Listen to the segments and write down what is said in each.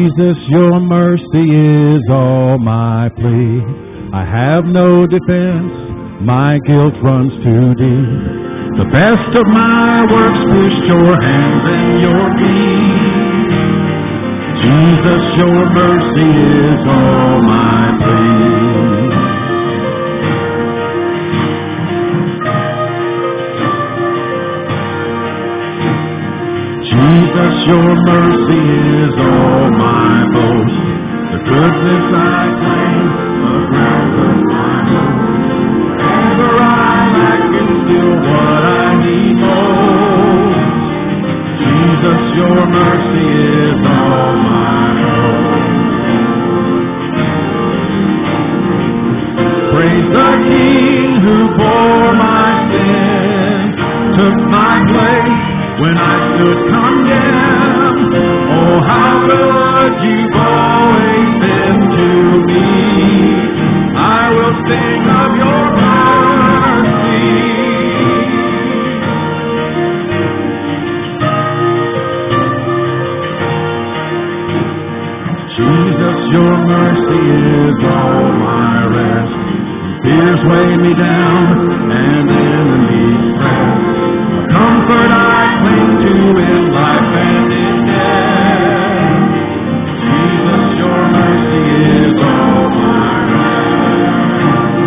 Jesus, your mercy is all my plea. I have no defense, my guilt runs too deep. The best of my works pushed your hands and your feet. Jesus, your mercy is all my plea. Jesus, your mercy is all my boast. The goodness I claim, the ground of my hope. Wherever I lack is still what I need most. Jesus, your mercy is all my hope. Praise the King who bore my sin, took my place when I stood condemned. Oh, how good you've always been to me. I will sing of your mercy. Jesus, your mercy is all my rest. Fears weigh me down and enemies press. Comfort I cling to in life and in death. Jesus, your mercy is all my rest.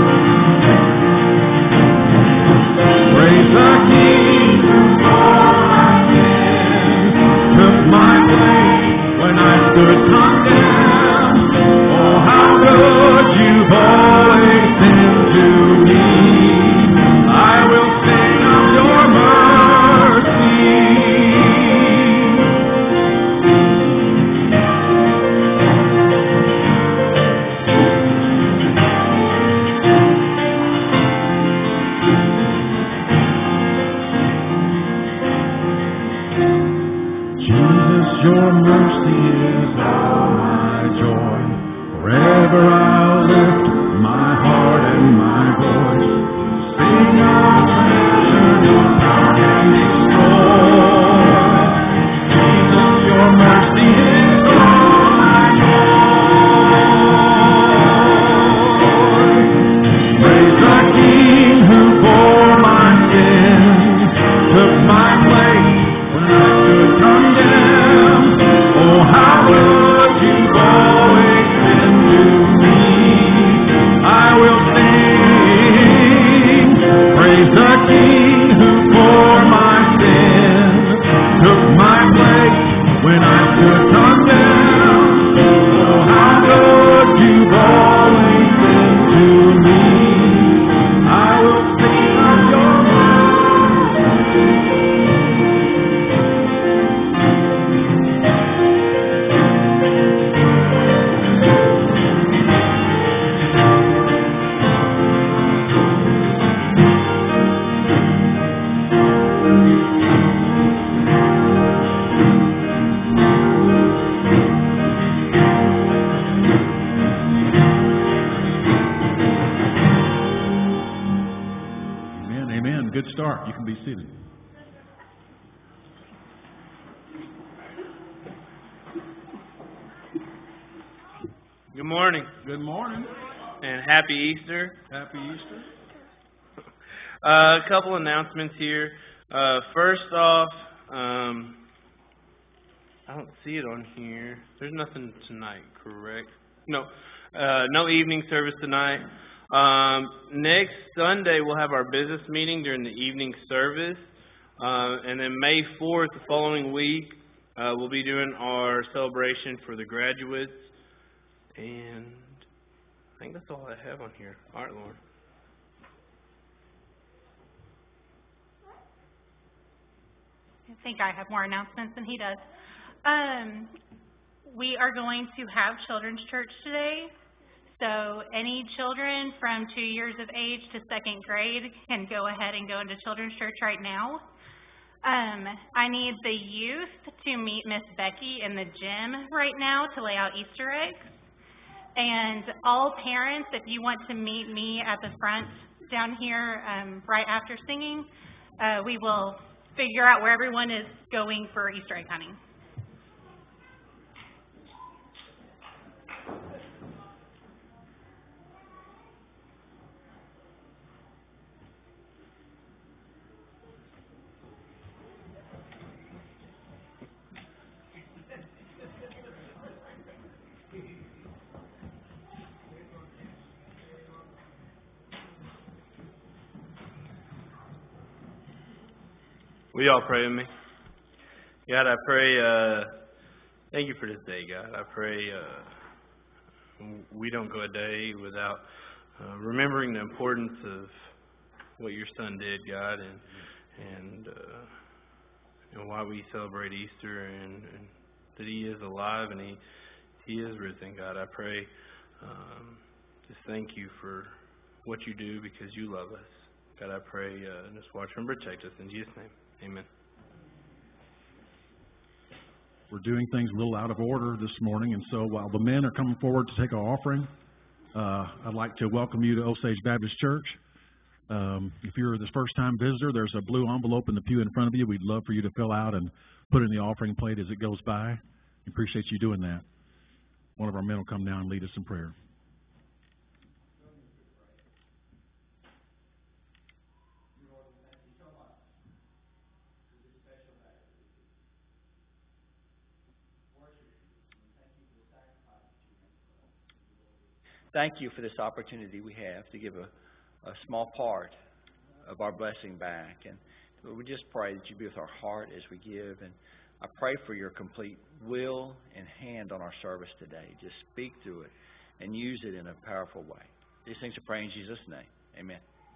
Praise the King who bore my sin, took my place when I stood condemned. Oh, how good you've always been to me. I will sing of your mercy. Jesus, your mercy is all my joy. Forever I'll lift my heart and my voice. Sing of treasure your power can destroy. Jesus, your mercy is all my joy. Praise the King who bore my sins, took my place when I stood condemned. Oh, how good you've always been to me. I will sing. Praise the King who bore my sins, took my place when I stood condemned. Oh, how good you've always been to me. I will sing of your Amen. Good start. You can be seated. Good morning. Good morning. And happy Easter. Happy Easter. A couple announcements here. First off, I don't see it on here. There's nothing tonight, correct? No. No evening service tonight. Next Sunday, we'll have our business meeting during the evening service. And then May 4th, the following week, we'll be doing our celebration for the graduates. And I think that's all I have on here. All right, Lord. I think I have more announcements than he does. We are going to have children's church today. So any children from 2 years of age to second grade can go ahead and go into children's church right now. I need the youth to meet Miss Becky in the gym right now to lay out Easter eggs. And all parents, if you want to meet me at the front down here right after singing, we will figure out where everyone is going for Easter egg hunting. Will you all pray with me? God, I pray, thank you for this day, God. I pray we don't go a day without remembering the importance of what your Son did, God, and why we celebrate Easter, and that He is alive and He is risen, God. I pray, just thank you for what you do because you love us. God, I pray, just watch and protect us. In Jesus' name, amen. We're doing things a little out of order this morning, and so while the men are coming forward to take our offering, I'd like to welcome you to Osage Baptist Church. If you're the first-time visitor, there's a blue envelope in the pew in front of you. We'd love for you to fill out and put in the offering plate as it goes by. We appreciate you doing that. One of our men will come down and lead us in prayer. Thank you for this opportunity we have to give a small part of our blessing back. And we just pray that you be with our heart as we give. And I pray for your complete will and hand on our service today. Just speak through it and use it in a powerful way. These things I pray in Jesus' name. Amen.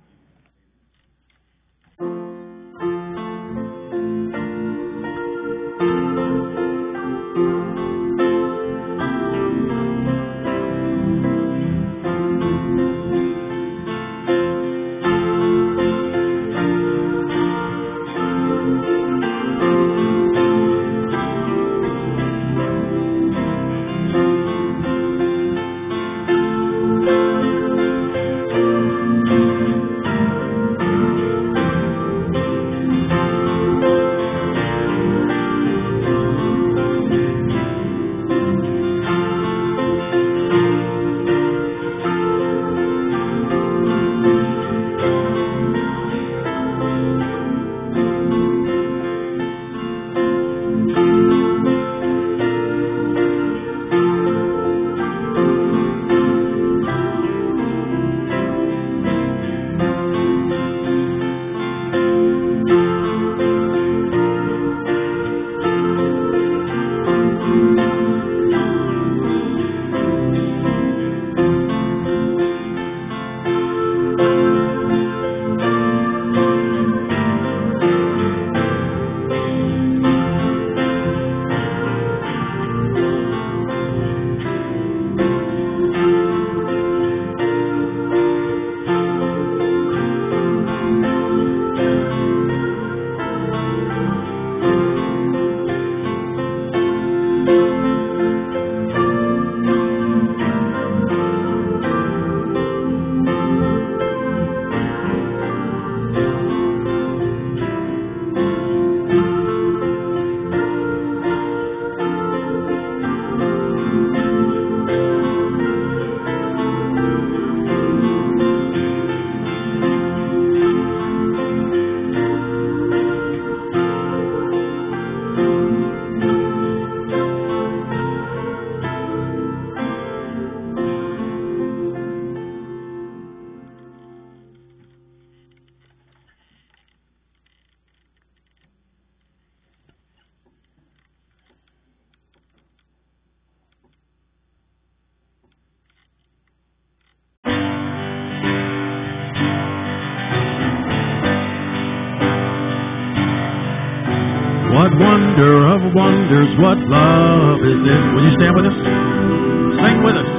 What wonder of wonders, what love is this? Will you stand with us? Sing with us.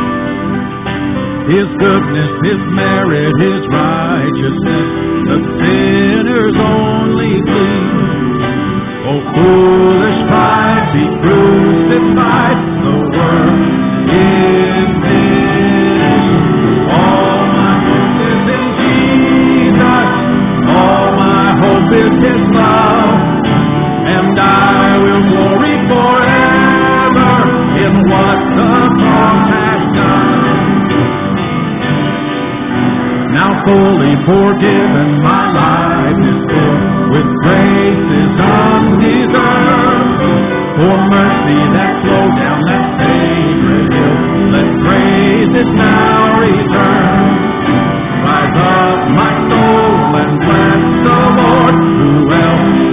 His goodness, His merit, His righteousness, the sinner's only plea. Oh, foolish pride, be crucified, the work is finished. All my hope is in Jesus, all my hope is His love. And I will glory forever in what the cross has done. Now fully forgiven, my life is full, with graces undeserved. For mercy that flowed down that sacred hill, let praises now return. Rise up, my soul, and bless the Lord, who else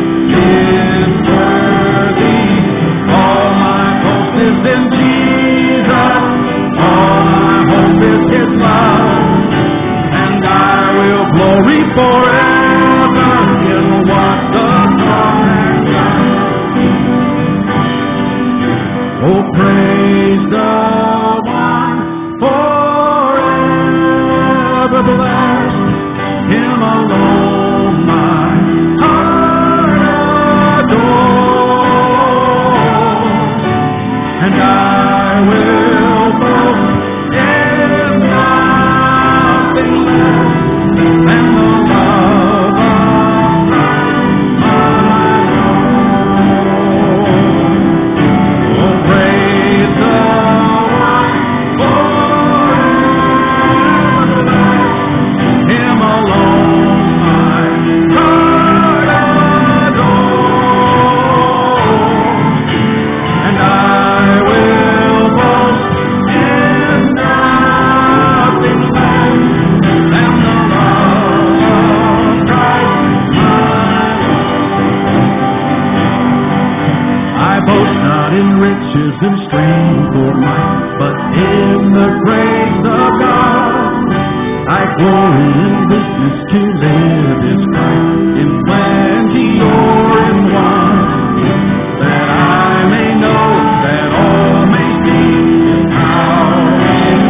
or in business to live is Christ in plenty or in want, that I may know, that all may see how in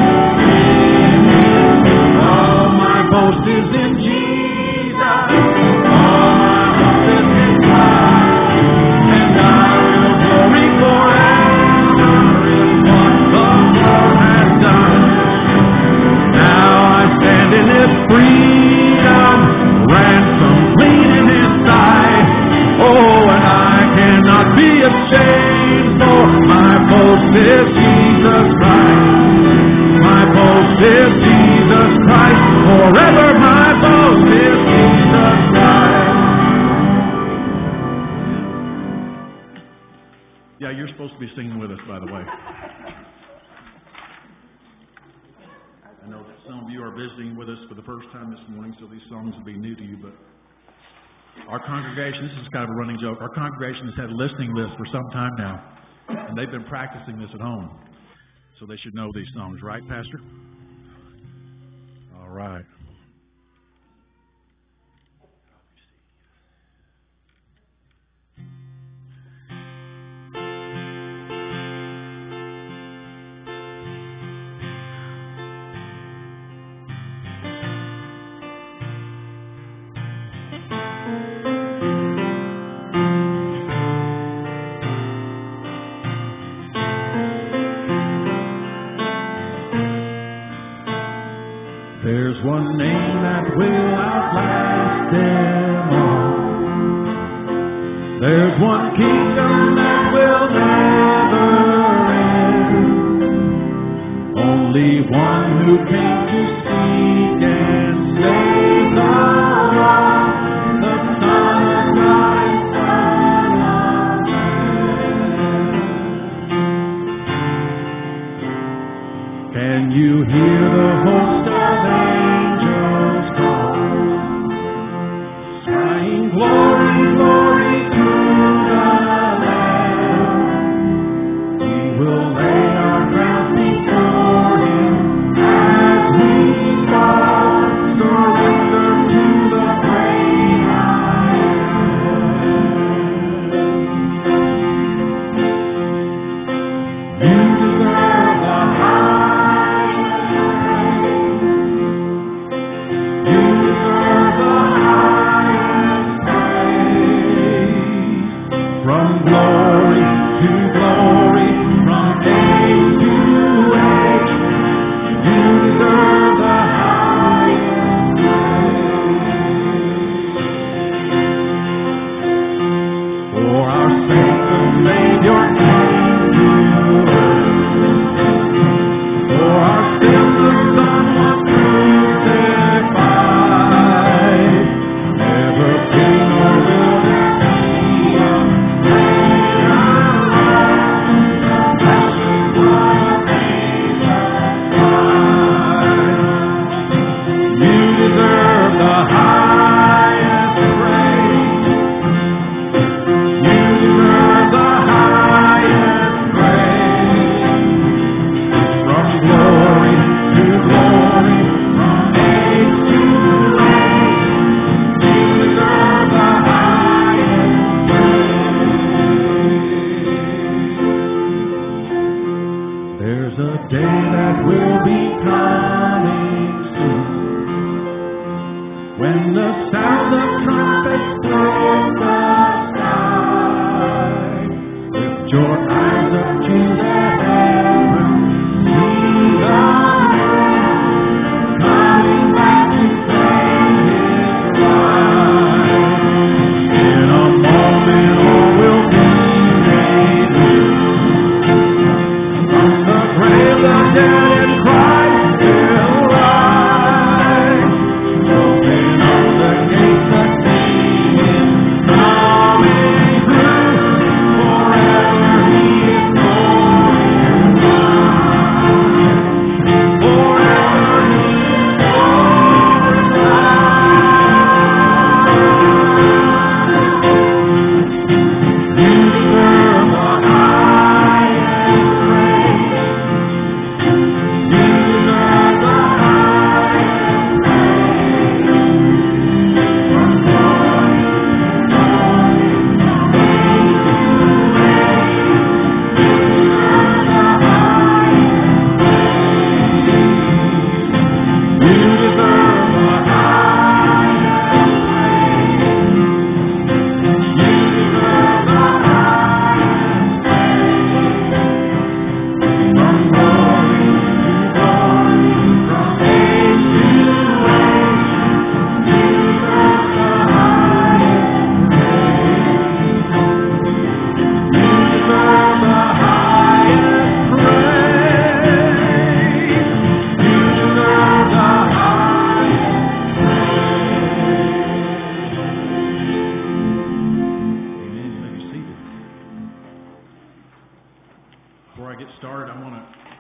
all my boast is in Jesus, all my hope is in God, and I will glory forever in what the Lord has done. Now I stand in His freedom, ransom clean in His sight. Oh, and I cannot be ashamed, for my boast is Jesus Christ. My boast is Jesus Christ. Forever my boast is Jesus Christ. Yeah, you're supposed to be singing with us, by the way. I know that some of you are visiting with us for the first time this morning, so these songs will be new to you, but our congregation, this is kind of a running joke, our congregation has had a listening list for some time now, and they've been practicing this at home, so they should know these songs, right, Pastor? All right. There's one name that will outlast them all. There's one kingdom that will never end. Only one who came to seek and save the lost, the Son of God and Son of Man. Can you hear the host of angels call, crying glory, glory to the Lamb? We will lay our crowns before Him as we fall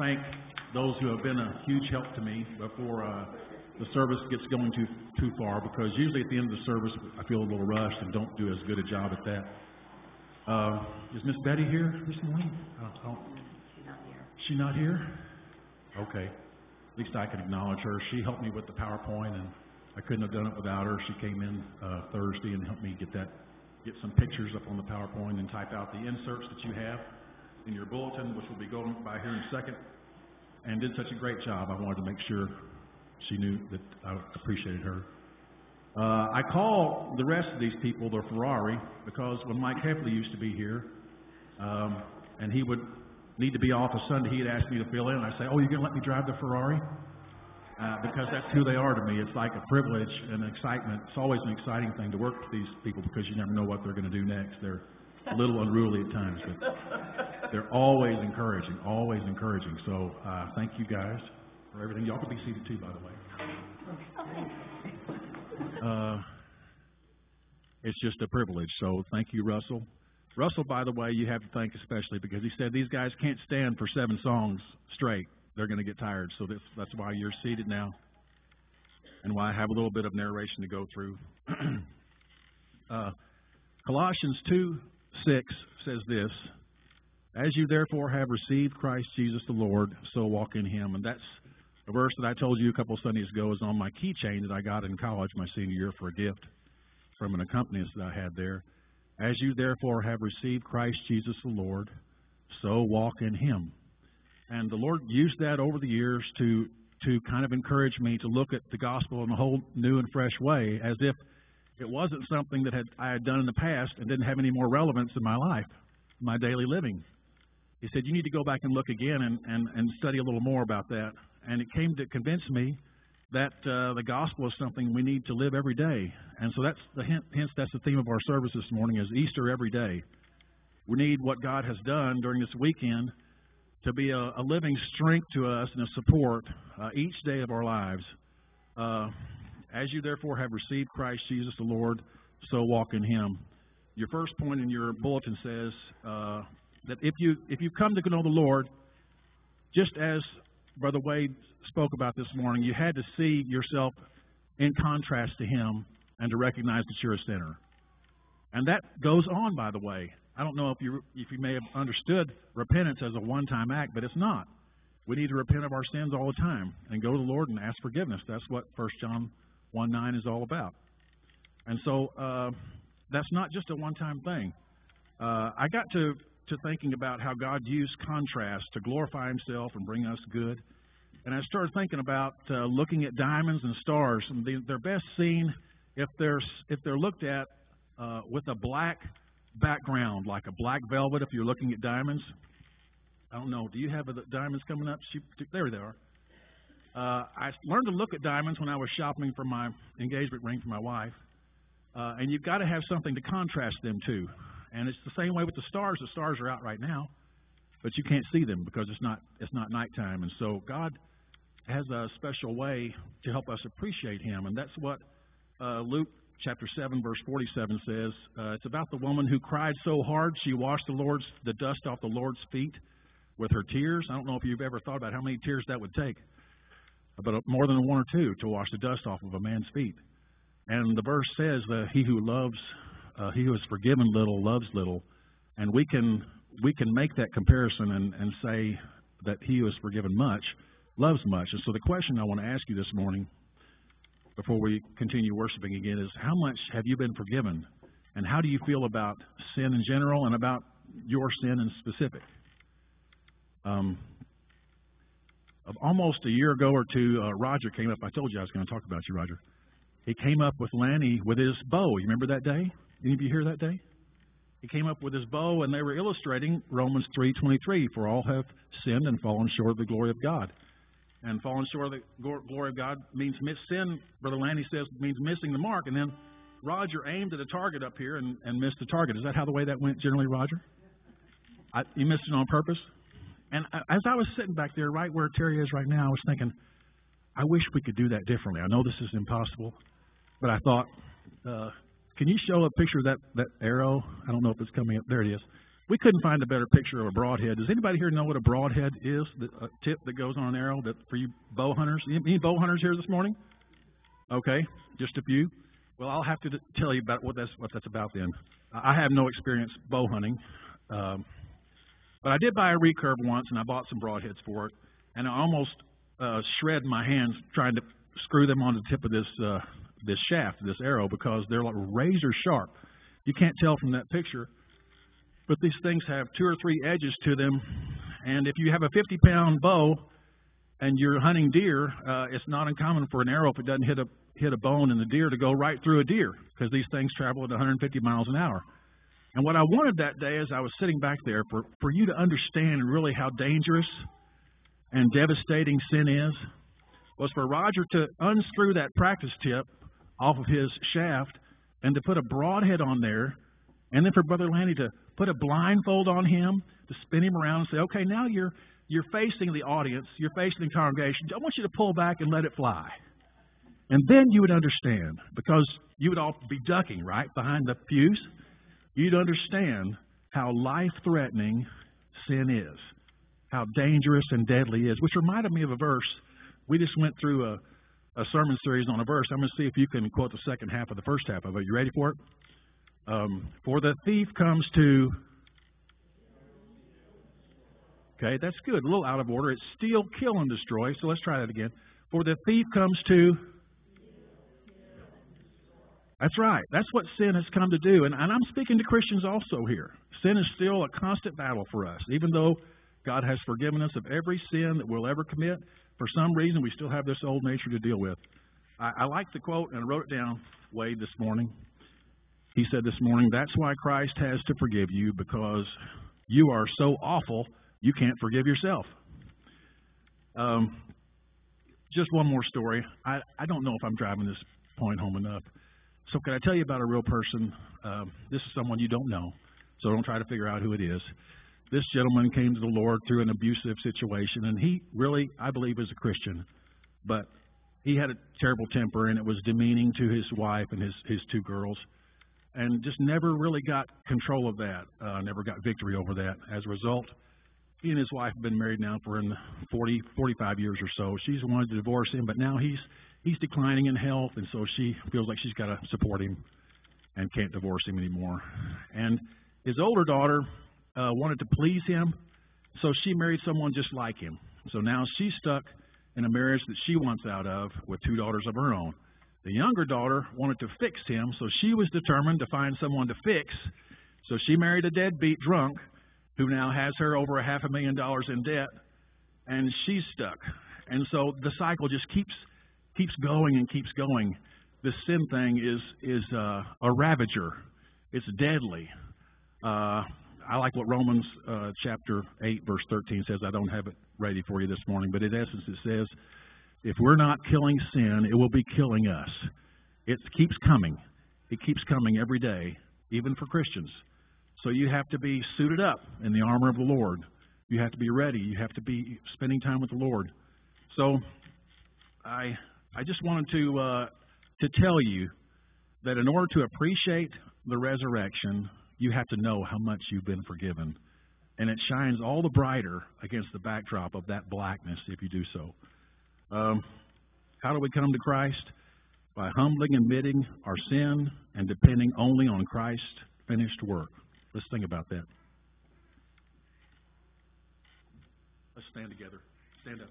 thank those who have been a huge help to me before the service gets going too far, because usually at the end of the service I feel a little rushed and don't do as good a job at that. Is Miss Betty here this morning? She's not here. She not here? Okay. At least I can acknowledge her. She helped me with the PowerPoint, and I couldn't have done it without her. She came in Thursday and helped me get some pictures up on the PowerPoint and type out the inserts that you have in your bulletin, which will be going by here in a second, and did such a great job. I wanted to make sure she knew that I appreciated her. I call the rest of these people the Ferrari because when Mike Heffley used to be here, and he would need to be off a Sunday, he'd ask me to fill in, and I'd say, "Oh, you're going to let me drive the Ferrari?" Because that's who they are to me. It's like a privilege and an excitement. It's always an exciting thing to work with these people because you never know what they're going to do next. They're a little unruly at times, but they're always encouraging, always encouraging. So thank you guys for everything. Y'all can be seated too, by the way. It's just a privilege. So thank you, Russell. Russell, by the way, you have to thank especially because he said these guys can't stand for 7 songs straight. They're going to get tired. So that's why you're seated now and why I have a little bit of narration to go through. Colossians 2:6 says this, "As you therefore have received Christ Jesus the Lord, so walk in him." And that's a verse that I told you a couple of Sundays ago is on my keychain that I got in college my senior year for a gift from an accompanist that I had there. "As you therefore have received Christ Jesus the Lord, so walk in him." And the Lord used that over the years to kind of encourage me to look at the gospel in a whole new and fresh way, as if it wasn't something that I had done in the past and didn't have any more relevance in my life, my daily living. He said, you need to go back and look again and study a little more about that. And it came to convince me that the gospel is something we need to live every day. And so hence that's the theme of our service this morning is Easter every day. We need what God has done during this weekend to be a living strength to us and a support each day of our lives. As you therefore have received Christ Jesus the Lord, so walk in him. Your first point in your bulletin says that if you come to know the Lord, just as Brother Wade spoke about this morning, you had to see yourself in contrast to him and to recognize that you're a sinner. And that goes on, by the way. I don't know if you may have understood repentance as a one-time act, but it's not. We need to repent of our sins all the time and go to the Lord and ask forgiveness. That's what 1 John 1:9 is all about. And so that's not just a one-time thing. I got to thinking about how God used contrast to glorify himself and bring us good. And I started thinking about looking at diamonds and stars. And they're best seen if they're looked at with a black background, like a black velvet if you're looking at diamonds. I don't know. Do you have the diamonds coming up? There they are. I learned to look at diamonds when I was shopping for my engagement ring for my wife. And you've got to have something to contrast them to. And it's the same way with the stars. The stars are out right now, but you can't see them because it's not nighttime. And so God has a special way to help us appreciate him. And that's what Luke chapter 7, verse 47 says. It's about the woman who cried so hard she washed the dust off the Lord's feet with her tears. I don't know if you've ever thought about how many tears that would take, but more than one or two to wash the dust off of a man's feet. And the verse says that he who is forgiven little loves little, and we can make that comparison and say that he who is forgiven much loves much. And so the question I want to ask you this morning, before we continue worshiping again, is how much have you been forgiven, and how do you feel about sin in general and about your sin in specific? Almost a year ago or two, Roger came up. I told you I was going to talk about you, Roger. He came up with Lanny with his bow. You remember that day? Any of you here that day? He came up with his bow, and they were illustrating Romans 3:23, for all have sinned and fallen short of the glory of God. And fallen short of the glory of God means sin, Brother Lanny says, means missing the mark. And then Roger aimed at a target up here and missed the target. Is that how the way that went generally, Roger? You missed it on purpose? And as I was sitting back there right where Terry is right now, I was thinking, I wish we could do that differently. I know this is impossible, but I thought, can you show a picture of that arrow? I don't know if it's coming up. There it is. We couldn't find a better picture of a broadhead. Does anybody here know what a broadhead is? A tip that goes on an arrow that for you bow hunters? Any bow hunters here this morning? Okay, just a few. Well, I'll have to tell you about what that's about then. I have no experience bow hunting, but I did buy a recurve once, and I bought some broadheads for it, and I almost shred my hands trying to screw them on the tip of this shaft, this arrow, because they're like razor sharp. You can't tell from that picture, but these things have 2 or 3 edges to them, and if you have a 50-pound bow and you're hunting deer, it's not uncommon for an arrow, if it doesn't hit a bone in the deer, to go right through a deer, because these things travel at 150 miles an hour. And what I wanted that day, as I was sitting back there, for you to understand really how dangerous and devastating sin is, was for Roger to unscrew that practice tip off of his shaft and to put a broadhead on there, and then for Brother Lanny to put a blindfold on him, to spin him around and say, okay, now you're facing the audience, you're facing the congregation, I want you to pull back and let it fly. And then you would understand, because you would all be ducking, right, behind the pews. You'd understand how life-threatening sin is, how dangerous and deadly it is, which reminded me of a verse. We just went through a sermon series on a verse. I'm going to see if you can quote the second half of the first half of it. You ready for it? For the thief comes to... Okay, that's good. A little out of order. It's steal, kill, and destroy. So let's try that again. For the thief comes to... That's right. That's what sin has come to do. And I'm speaking to Christians also here. Sin is still a constant battle for us. Even though God has forgiven us of every sin that we'll ever commit, for some reason we still have this old nature to deal with. I like the quote, and I wrote it down, Wade, this morning. He said this morning, that's why Christ has to forgive you, because you are so awful you can't forgive yourself. Just one more story. I don't know if I'm driving this point home enough. So can I tell you about a real person? This is someone you don't know, so don't try to figure out who it is. This gentleman came to the Lord through an abusive situation, and he really, I believe, is a Christian. But he had a terrible temper, and it was demeaning to his wife and his 2 girls, and just never really got control of that, never got victory over that. As a result, he and his wife have been married now for 45 years or so. She's wanted to divorce him, but now he's declining in health, and so she feels like she's got to support him and can't divorce him anymore. And his older daughter wanted to please him, so she married someone just like him. So now she's stuck in a marriage that she wants out of with 2 daughters of her own. The younger daughter wanted to fix him, so she was determined to find someone to fix. So she married a deadbeat drunk who now has her over $500,000 in debt, and she's stuck. And so the cycle just keeps going and keeps going. This sin thing is a ravager. It's deadly. I like what Romans chapter 8, verse 13 says. I don't have it ready for you this morning, but in essence it says, if we're not killing sin, it will be killing us. It keeps coming. It keeps coming every day, even for Christians. So you have to be suited up in the armor of the Lord. You have to be ready. You have to be spending time with the Lord. So I just wanted to tell you that in order to appreciate the resurrection, you have to know how much you've been forgiven. And it shines all the brighter against the backdrop of that blackness if you do so. How do we come to Christ? By humbling and admitting our sin and depending only on Christ's finished work. Let's think about that. Let's stand together. Stand up.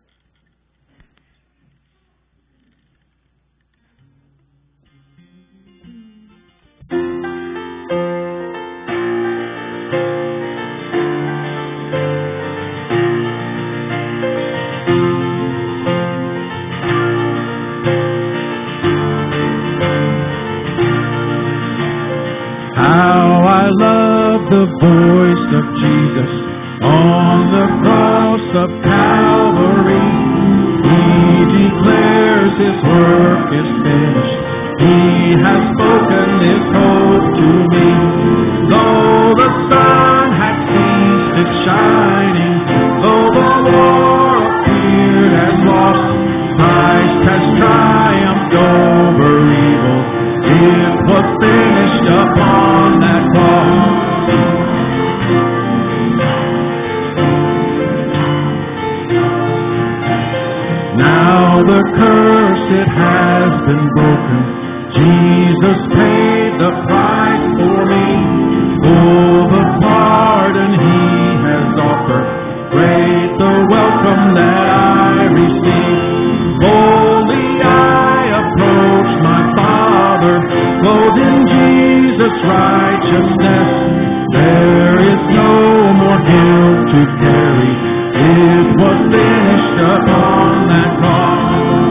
The voice of Jesus on the cross of Calvary. He declares His work is finished. He has spoken His hope to me. Though the sun has ceased its shining, though the war appeared as lost, Christ has triumphed over evil. It was finished upon that cross. curse, it has been broken. Jesus paid the price for me. Oh, the pardon He has offered. Great the welcome that I receive. Boldly I approach my Father, clothed in Jesus' righteousness. There is no more guilt to carry. It was finished upon that cross.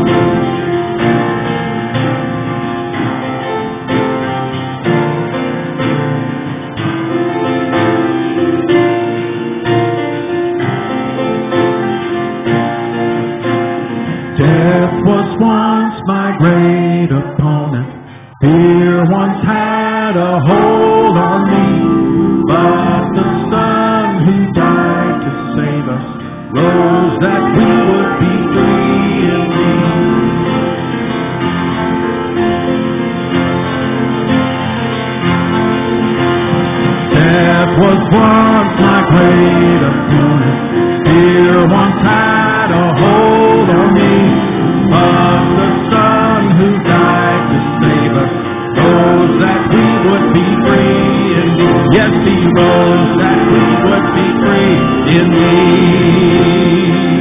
Death was once my great opponent. Fear once had a hold on me. But the Son who died to save us rose that we would be free indeed. Death was once my great opponent. Fear once had a hold on me. But the Son who died to save us rose that we would be free indeed. Yes, He rose that we would be free indeed.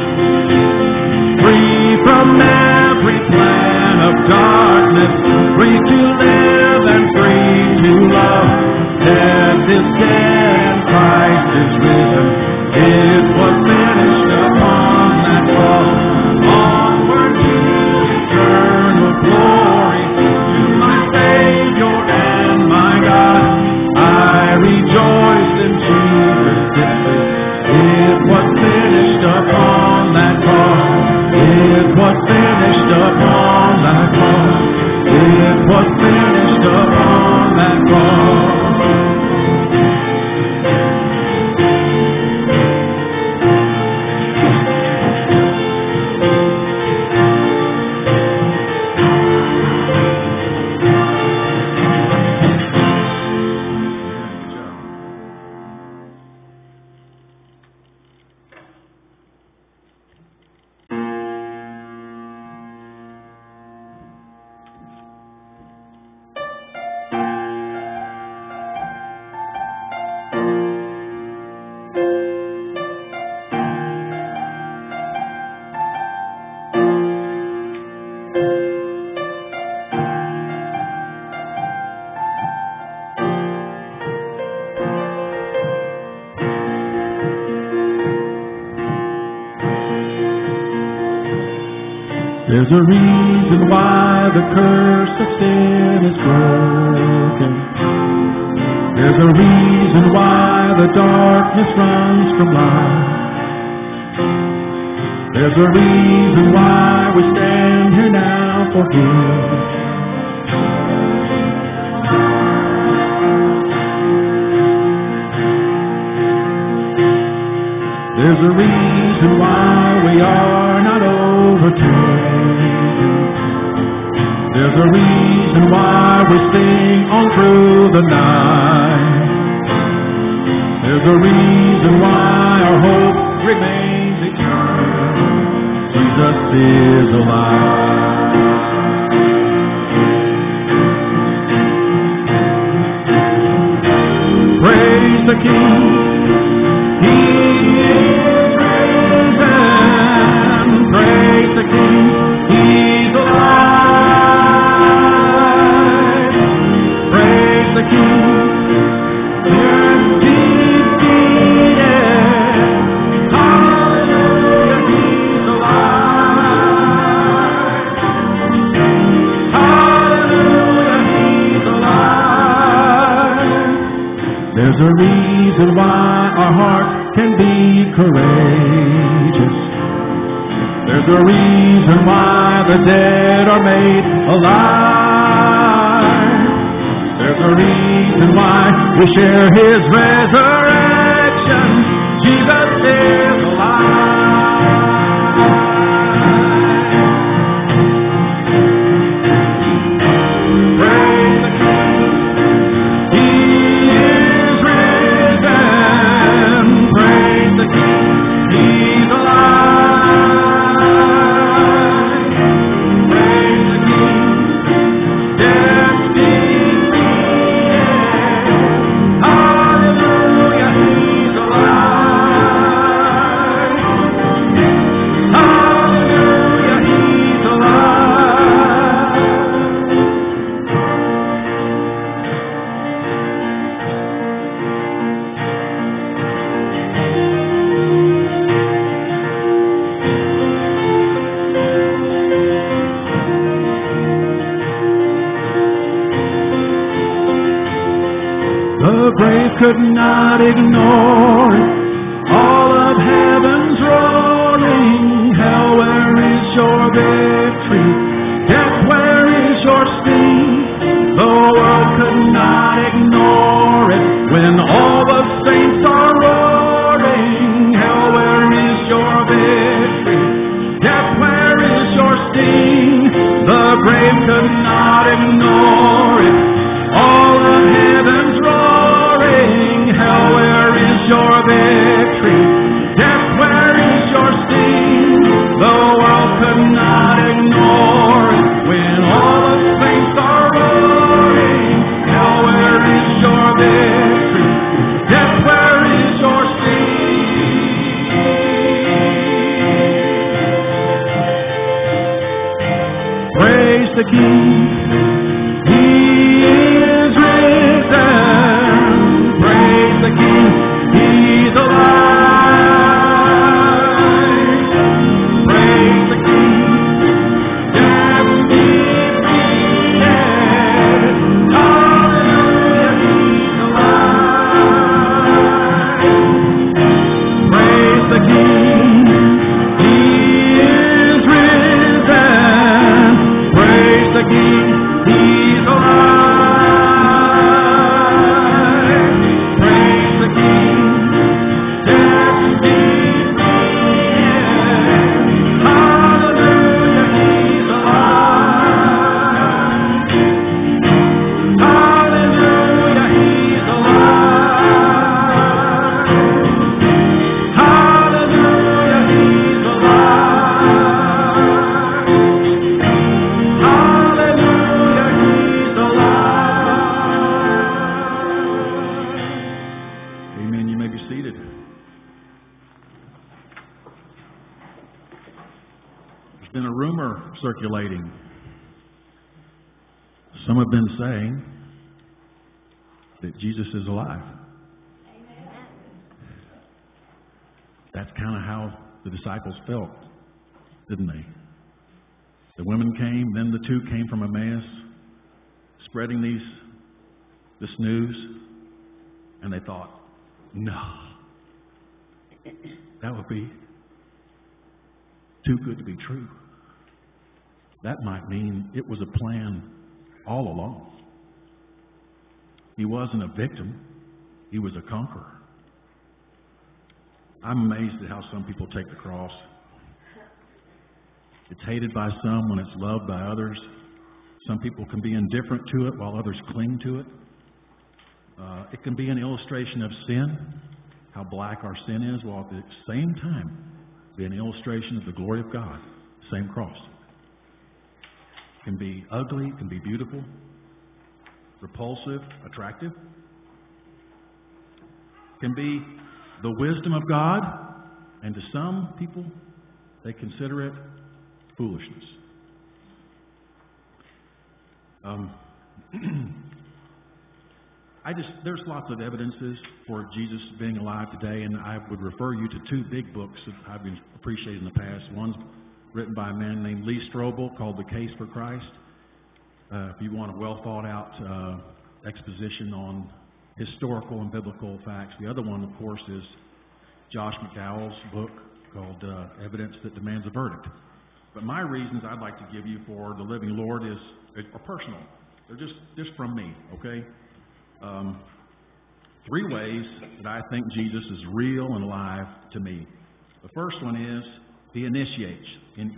Free from every plan of darkness, free to live and free to love. Death is dead and Christ is risen. It was finished upon that cross. Onward to eternal glory, to my Savior and my God. I rejoice in Jesus' victory. It was finished upon that cross. It was finished upon that cross. It was finished upon that cross. There's a reason why the curse of sin is broken. There's a reason why the darkness runs from light. There's a reason why we stand here now forgiven. There's a reason why we are not overtaken. There's a reason why we sing on through the night. There's a reason why our hope remains eternal. Jesus is alive. Praise the King. He is risen. Praise the King. He's alive. Praise the King. Death defeated. Hallelujah, He's alive. Hallelujah, He's alive. There's a reason why our hearts can be courageous. There's a reason why the dead are made alive. There's a reason why we share His resurrection. Jesus is alive. Praise the King. He is risen. Praise the King. He's alive. grave could not ignore it. All of heaven's roaring. Hell, where is your victory? Death, where is your sting? The world could not ignore it when all the saints are roaring. Hell, where is your victory? Death, where is your sting? The grave could not ignore it. All of heaven's roaring. Hell, where is your victory? Death, where is your sting? The world could not ignore it when all the saints are roaring. Hell, where is your victory? Death, where is your sting? Praise the King. He is risen. Praise the King. He's alive. Praise the King. Death defeated. Hallelujah, He's alive. Praise the King. He is risen. Praise the King. He's alive. Praise the King. Death defeated. Hallelujah, He's alive. Hallelujah, He's alive. Hallelujah, He's alive. Hallelujah, He's alive. Amen. You may be seated. There's been a rumor circulating. Some have been saying that Jesus is alive. That's kind of how the disciples felt, didn't they? The women came, then the two came from Emmaus, spreading this news, and they thought, no, that would be too good to be true. That might mean it was a plan all along. He wasn't a victim. He was a conqueror. I'm amazed at how some people take the cross. It's hated by some when it's loved by others. Some people can be indifferent to it while others cling to it. It can be an illustration of sin, how black our sin is, while at the same time be an illustration of the glory of God. Same cross. It can be ugly, it can be beautiful, repulsive, attractive. It can be the wisdom of God, and to some people, they consider it foolishness. There's lots of evidences for Jesus being alive today, and I would refer you to two big books that I've been appreciated in the past. One's written by a man named Lee Strobel called The Case for Christ. If you want a well thought out exposition on historical and biblical facts. The other one, of course, is Josh McDowell's book called Evidence That Demands a Verdict. But my reasons I'd like to give you for the living Lord are personal. They're just from me, okay? 3 ways that I think Jesus is real and alive to me. The first one is He initiates. 1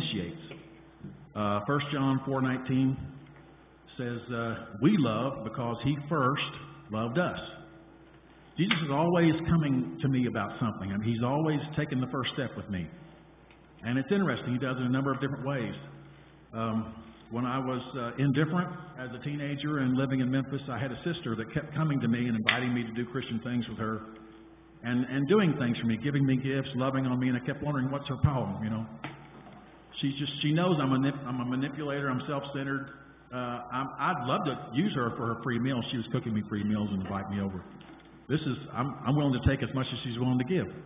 John 4:19 says, we love because He first loved us. Jesus is always coming to me about something. I mean, He's always taking the first step with me. And it's interesting. He does it in a number of different ways. When I was indifferent as a teenager and living in Memphis, I had a sister that kept coming to me and inviting me to do Christian things with her and doing things for me, giving me gifts, loving on me, and I kept wondering, what's her problem, you know? She knows I'm a manipulator, I'm self-centered. I'd love to use her for her free meals. She was cooking me free meals and invite me over. I'm willing to take as much as she's willing to give.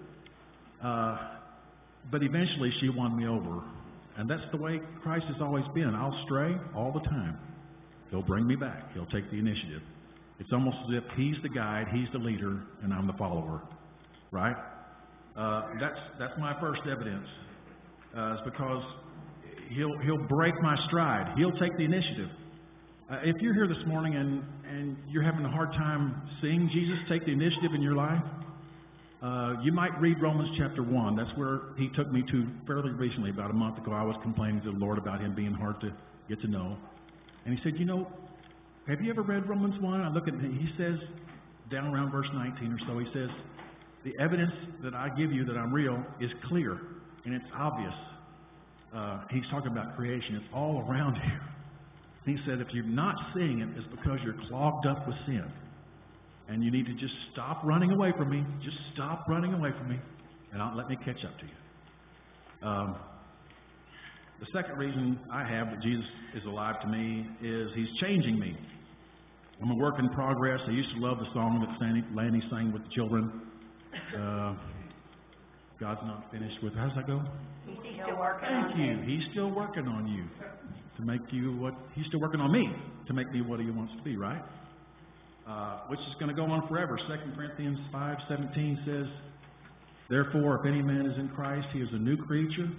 But eventually she won me over. And that's the way Christ has always been. I'll stray all the time. He'll bring me back. He'll take the initiative. It's almost as if he's the guide, he's the leader, and I'm the follower, right? That's my first evidence. It's because he'll break my stride. He'll take the initiative. If you're here this morning and you're having a hard time seeing Jesus take the initiative in your life, you might read Romans chapter 1. That's where he took me to fairly recently. About a month ago, I was complaining to the Lord about him being hard to get to know. And he said, have you ever read Romans 1? I look at he says, down around verse 19 or so, he says, the evidence that I give you that I'm real is clear and it's obvious. He's talking about creation. It's all around you. He said, if you're not seeing it, it's because you're clogged up with sin. And you need to just stop running away from me. Just stop running away from me, and let me catch up to you. The second reason I have that Jesus is alive to me is he's changing me. I'm a work in progress. I used to love the song that Lanny sang with the children. God's not finished with. How does that go? He's still working on Thank you. He's still working on you to make you what he's still working on me to make me what he wants to be, right? Which is going to go on forever. 2 Corinthians 5:17 says, therefore, if any man is in Christ, he is a new creature.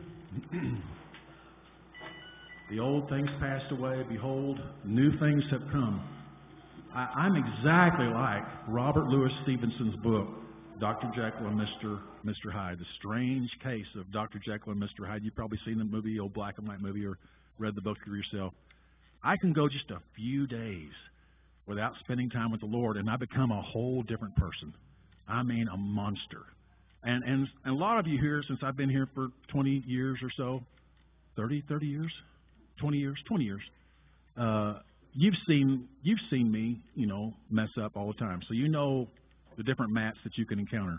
The old things passed away. Behold, new things have come. I'm exactly like Robert Louis Stevenson's book, Dr. Jekyll and Mr. Hyde, the strange case of Dr. Jekyll and Mr. Hyde. You've probably seen the movie, old black and white movie, or read the book for yourself. I can go just a few days without spending time with the Lord, and I become a whole different person. I mean, a monster. And a lot of you here, since I've been here for 20 years or so, 30 years, 20 years, you've seen me, mess up all the time. So you know the different mats that you can encounter.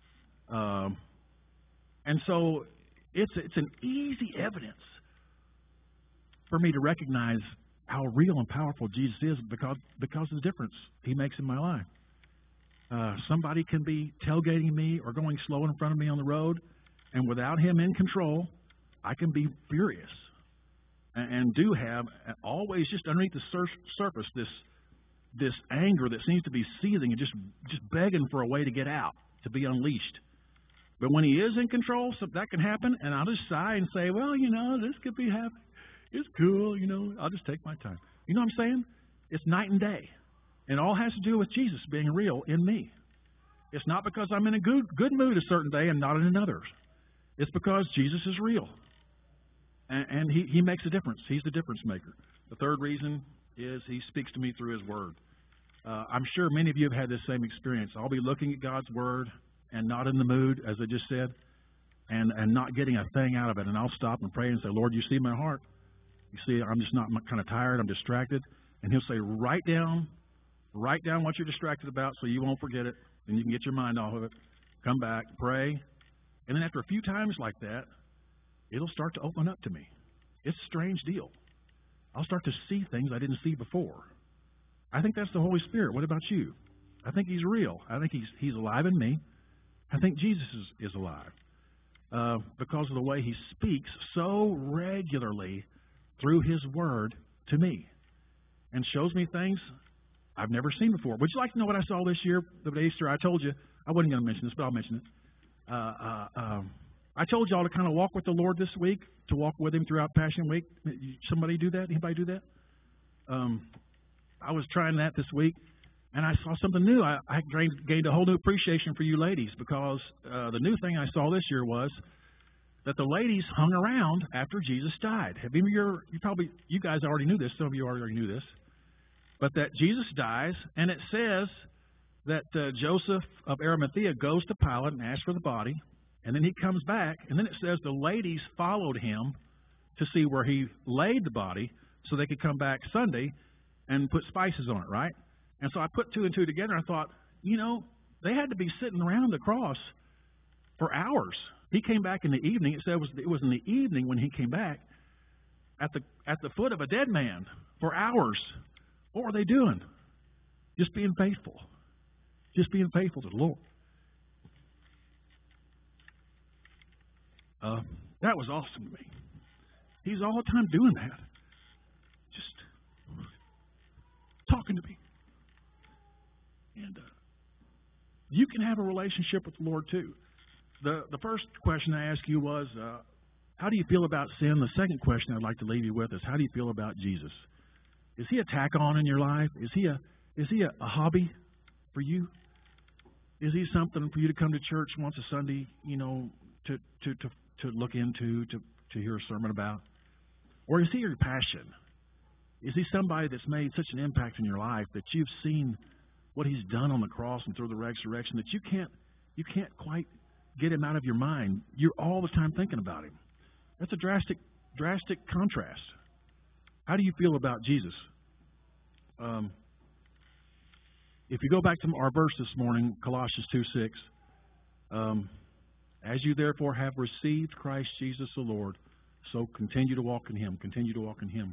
And so it's an easy evidence for me to recognize how real and powerful Jesus is because of the difference he makes in my life. Somebody can be tailgating me or going slow in front of me on the road, and without him in control, I can be furious and do have always just underneath the surface this anger that seems to be seething and just begging for a way to get out, to be unleashed. But when he is in control, so that can happen, and I'll just sigh and say, well, this could be happening. It's cool, I'll just take my time. You know what I'm saying? It's night and day. And it all has to do with Jesus being real in me. It's not because I'm in a good mood a certain day and not in another. It's because Jesus is real. And he makes a difference. He's the difference maker. The third reason is he speaks to me through his word. I'm sure many of you have had this same experience. I'll be looking at God's word and not in the mood, as I just said, and not getting a thing out of it. And I'll stop and pray and say, Lord, you see my heart. You see, I'm just not kind of tired. I'm distracted. And he'll say, write down what you're distracted about so you won't forget it. And you can get your mind off of it. Come back, pray. And then after a few times like that, it'll start to open up to me. It's a strange deal. I'll start to see things I didn't see before. I think that's the Holy Spirit. What about you? I think he's real. I think he's alive in me. I think Jesus is alive because of the way he speaks so regularly through his word to me and shows me things I've never seen before. Would you like to know what I saw this year, the Easter? I told you, I wasn't going to mention this, but I'll mention it. I told you all to kind of walk with the Lord this week, to walk with him throughout Passion Week. Somebody do that? Anybody do that? I was trying that this week, and I saw something new. I gained a whole new appreciation for you ladies because the new thing I saw this year was that the ladies hung around after Jesus died. You guys already knew this. Some of you already knew this. But that Jesus dies, and it says that Joseph of Arimathea goes to Pilate and asks for the body, and then he comes back, and then it says the ladies followed him to see where he laid the body so they could come back Sunday and put spices on it, right? And so I put two and two together, and I thought, they had to be sitting around the cross for hours. He came back in the evening. It said it was in the evening when he came back at the foot of a dead man for hours. What were they doing? Just being faithful. Just being faithful to the Lord. That was awesome to me. He's all the time doing that. Just talking to me. you can have a relationship with the Lord too. The first question I asked you was, how do you feel about sin? The second question I'd like to leave you with is, how do you feel about Jesus? Is he a tack-on in your life? Is he a hobby for you? Is he something for you to come to church once a Sunday, to look into, to hear a sermon about? Or is he your passion? Is he somebody that's made such an impact in your life that you've seen what he's done on the cross and through the resurrection that you can't quite get him out of your mind? You're all the time thinking about him. That's a drastic contrast. How do you feel about Jesus? If you go back to our verse this morning, Colossians 2:6, as you therefore have received Christ Jesus the Lord, so continue to walk in him. Continue to walk in him.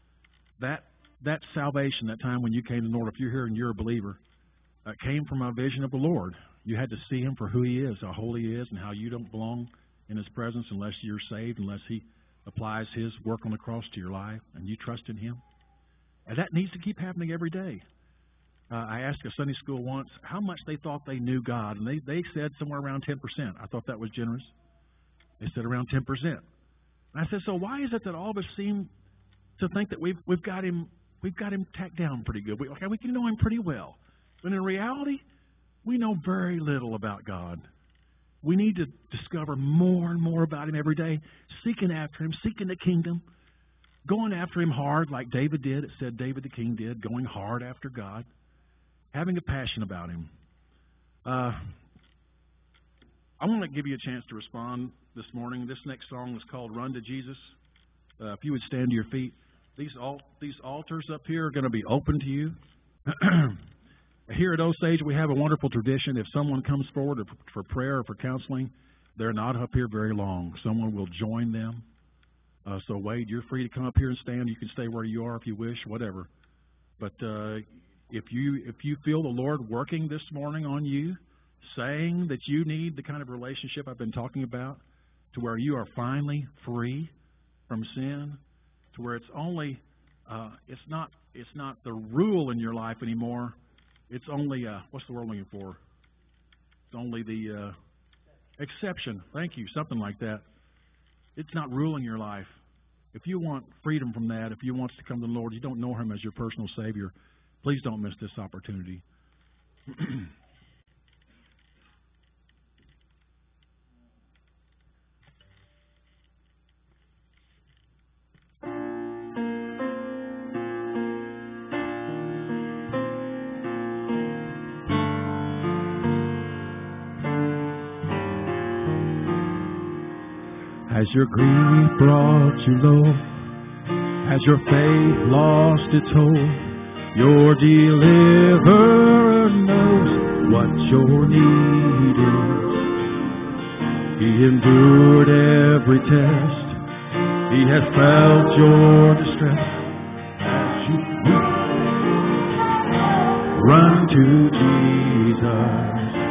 That salvation, that time when you came to the Lord, if you're here and you're a believer, came from a vision of the Lord. You had to see him for who he is, how holy he is, and how you don't belong in his presence unless you're saved, unless he applies his work on the cross to your life and you trust in him. And that needs to keep happening every day. I asked a Sunday school once how much they thought they knew God, and they said somewhere around 10%. I thought that was generous. They said around 10%. And I said, so why is it that all of us seem to think that we've got him tacked down pretty good? We can know him pretty well. But in reality, we know very little about God. We need to discover more and more about him every day, seeking after him, seeking the kingdom, going after him hard like David did. It said David the king did, going hard after God, having a passion about him. I want to give you a chance to respond this morning. This next song is called Run to Jesus. If you would stand to your feet. These altars up here are going to be open to you. Here at Osage, we have a wonderful tradition. If someone comes forward for prayer or for counseling, they're not up here very long. Someone will join them. So Wade, you're free to come up here and stand. You can stay where you are if you wish, whatever. But if you feel the Lord working this morning on you, saying that you need the kind of relationship I've been talking about, to where you are finally free from sin, to where it's only it's not the rule in your life anymore. It's only what's the word I'm looking for? It's only the exception. Thank you, something like that. It's not ruling your life. If you want freedom from that, if you want to come to the Lord, you don't know him as your personal Savior, please don't miss this opportunity. Has your grief brought you low? Has your faith lost its hold? Your deliverer knows what your need is. He endured every test. He has felt your distress. As you run to Jesus.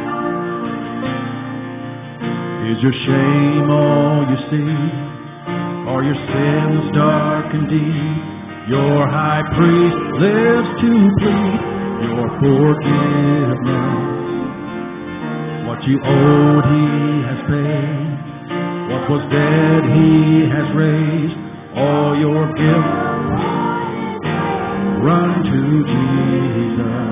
Is your shame all you see? Are your sins dark and deep? Your high priest lives to plead your forgiveness. What you owed he has paid. What was dead he has raised. All your guilt, run to Jesus.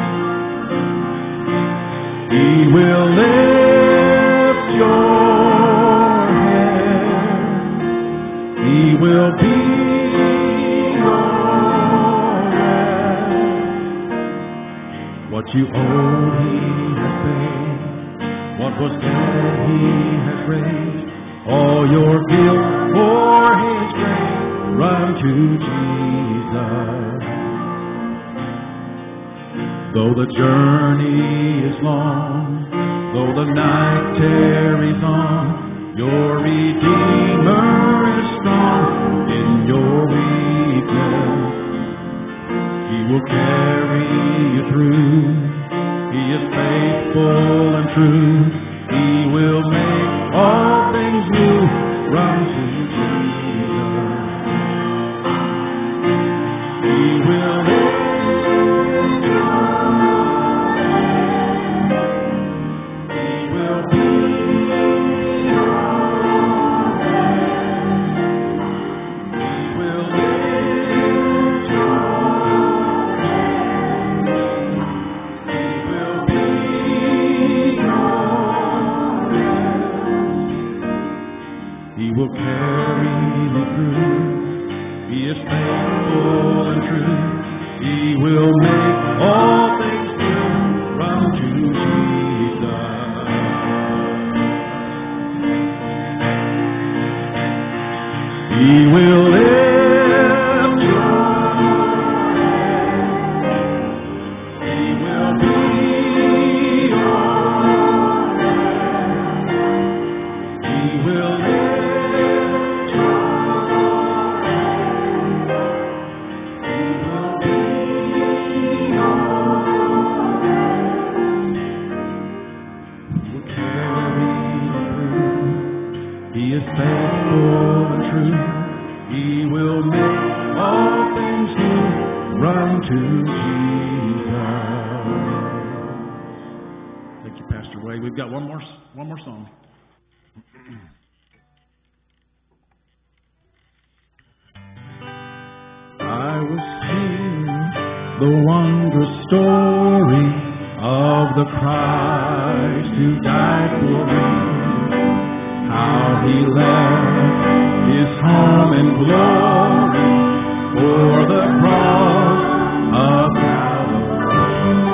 He will lift your head. He will be your rest. What you owe he has paid. What was dead he has raised. All your guilt for his grace. Run to Jesus. Though the journey is long, though the night tarries on, your Redeemer is strong in your weakness. He will carry you through. He is faithful and true. He will make all things new. Run to Jesus. He will lift your head. faithful and true. He will make all things new. Run to Jesus. He will lift your head. He will be your head. He will lift your head. He will be your head. Will carry you through. He is faithful and true. He will make all things new. Run to Jesus. Thank you, Pastor Wade. We've got one more song. I was seeing the wondrous story of the Christ who died for me. How he left his home in glory for the cross of Calvary.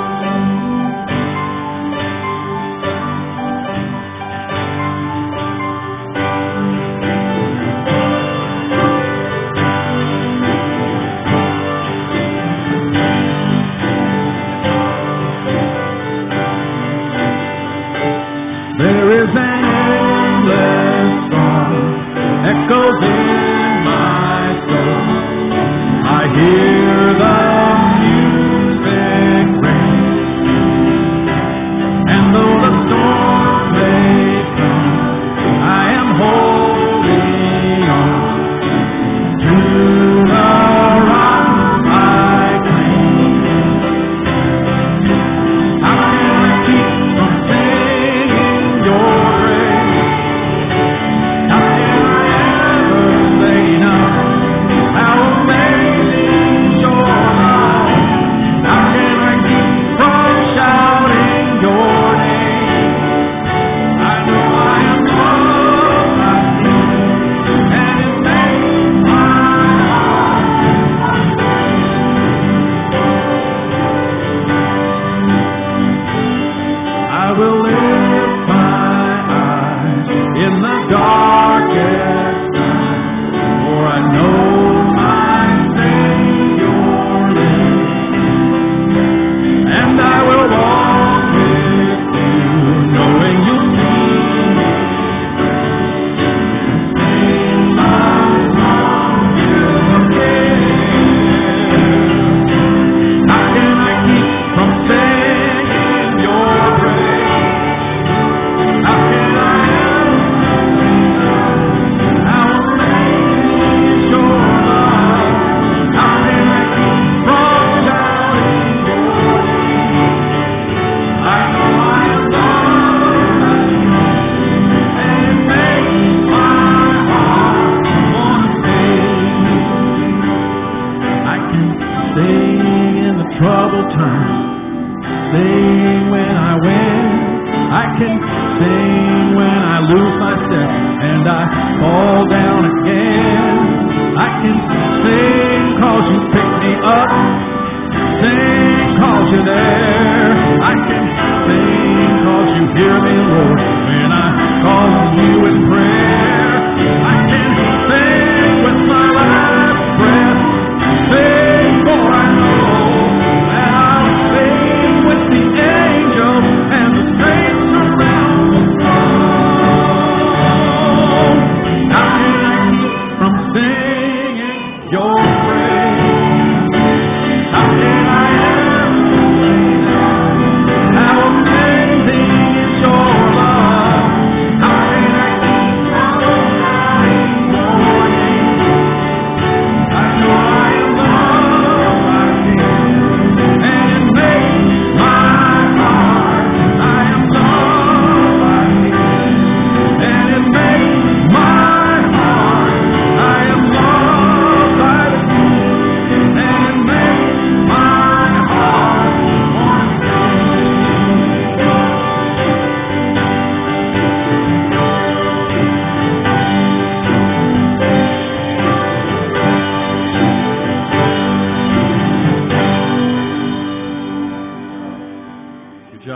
There is an endless song echoes in my soul. I hear the music ring, and though the storm may come, I am holding on to the rock I cling. How can I keep from singing your praise? How can I ever say enough? How amazing your love. How can I keep from shouting your name? I know I am loved by you, and it makes my heart I will lift my eyes in the darkest night, for I know my Savior lives, and I will walk with you, knowing you'll see me. Sing my song to the King. How can I keep from singing your praise? How can I how amazing is your love? How can I keep from shouting your name? I know I am loved by you, and it makes my heart want to sing. I can sing in the troubled times, sing when I win. I can sing when I lose my step and I fall down again. I can sing 'cause you pick me up, sing 'cause you're there. I can sing 'cause you hear me, Lord, when I call on you in prayer. I can sing with my last breath, sing for I know that I'll sing with the angels and the saints around the throne. How can I keep from singing your praise? How can I ever say how amazing is your love? How can I keep from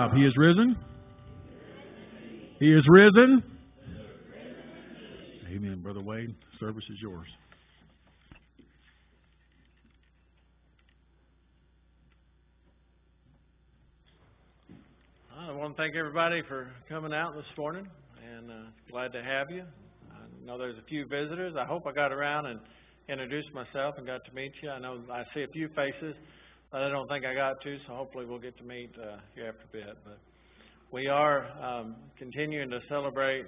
job. He is risen. He is risen. Amen. Brother Wade, service is yours. I want to thank everybody for coming out this morning, and glad to have you. I know there's a few visitors. I hope I got around and introduced myself and got to meet you. I know I see a few faces that I don't think I got to, so hopefully we'll get to meet you after a bit. But we are continuing to celebrate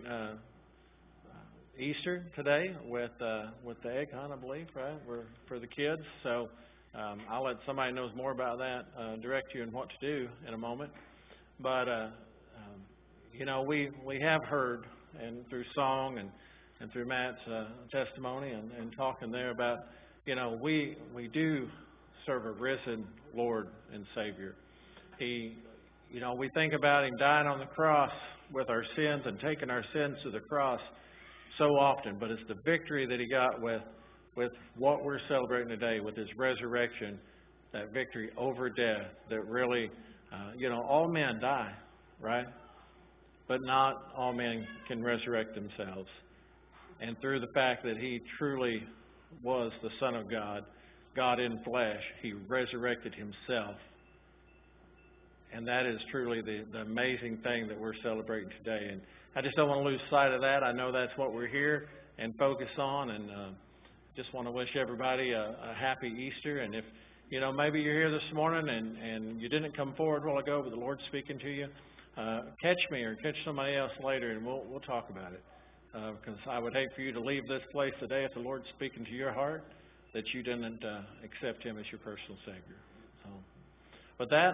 Easter today with the egg hunt, I believe, right? We're for the kids. So I'll let somebody who knows more about that direct you in what to do in a moment. But you know, we have heard, and through song and through Matt's testimony and talking there about, you know, we do serve a risen Lord and Savior. He, you know, we think about Him dying on the cross with our sins and taking our sins to the cross so often, but it's the victory that He got with what we're celebrating today, with His resurrection, that victory over death that really, you know, all men die, right? But not all men can resurrect themselves. And through the fact that He truly was the Son of God, God in flesh, He resurrected Himself. And that is truly the amazing thing that we're celebrating today. And I just don't want to lose sight of that. I know that's what we're here and focus on. And just want to wish everybody a happy Easter. And if, you know, maybe you're here this morning and you didn't come forward a while ago, but the Lord's speaking to you, catch me or catch somebody else later, and we'll talk about it. Because I would hate for you to leave this place today if the Lord's speaking to your heart that you didn't accept Him as your personal Savior. So, with that,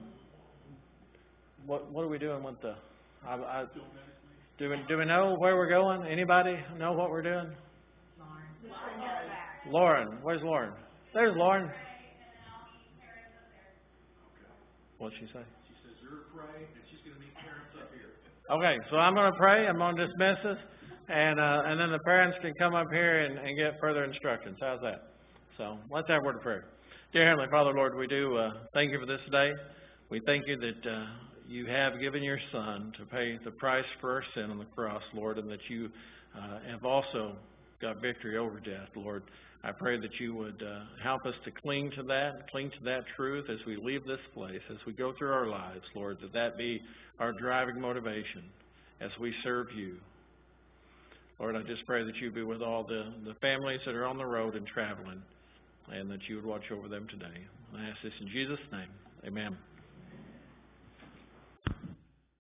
what are we doing with the? Do we know where we're going? Anybody know what we're doing? Lauren, where's Lauren? There's Lauren. What'd she say? She says, you're to pray, and she's going to meet parents up here. Okay, so I'm going to pray. I'm going to dismiss us, and then the parents can come up here and get further instructions. How's that? So let's have a word of prayer. Dear Heavenly Father, Lord, we do thank You for this day. We thank You that You have given Your Son to pay the price for our sin on the cross, Lord, and that You have also got victory over death, Lord. I pray that You would help us to cling to that truth as we leave this place, as we go through our lives, Lord, that be our driving motivation as we serve You. Lord, I just pray that You be with all the families that are on the road and traveling, and that You would watch over them today. I ask this in Jesus' name. Amen.